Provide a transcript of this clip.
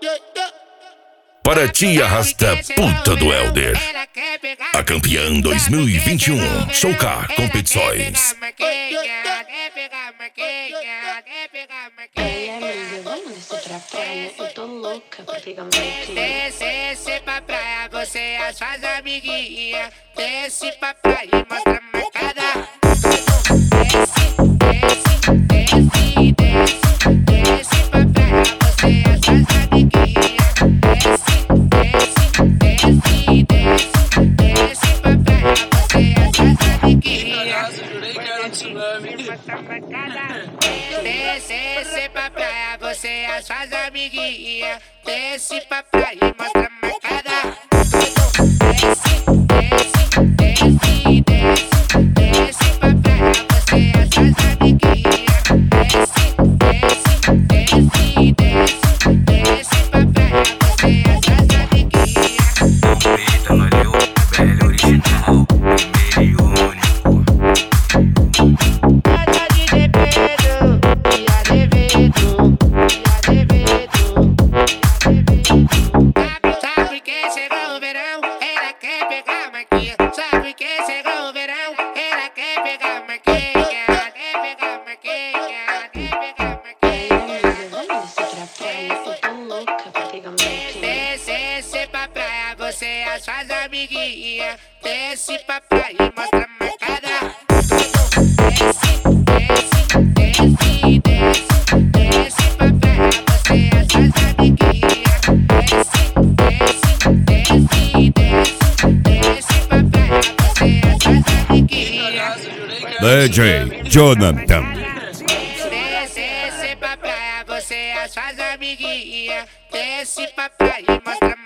Para tia Rasta Puta do Helder, a campeã 2021, Showcar Competições. Ei, amiga, vamos descer pra praia? Eu tô louca pra pegar meu cliente. Desce pra praia, você as faz amiguinha. Desce pra praia e mostra a marcada. Desce pra praia, você as faz amiguinha. Desce pra praia, você as faz amiguinha. Desce pra praia, você as faz amiguinha. Desce pra praia e mostra a marcada. Desce pra praia, você as faz amiguinha. Desce pra praia, você as faz amiguinha. Eita, valeu, velho original, primeiro e único. Sabe que chegou o verão, ela quer pegar a marquinha. Sabe que chegou o verão, ela quer pegar a marquinha. Quer pegar a marquinha, quer pegar a Ei, marquinha. amiga, vamos descer pra praia? Eu tô louca pra pegar meu cliente. Desce pra praia, você as faz amiguinha. Desce pra praia e mostra a marcada. Desce pra praia, você as faz amiguinha. Desce pra praia, você as faz amiguinha. DJ Jonathan. Desce pra praia, você as faz amiguinha. Desce pra praia e mostra a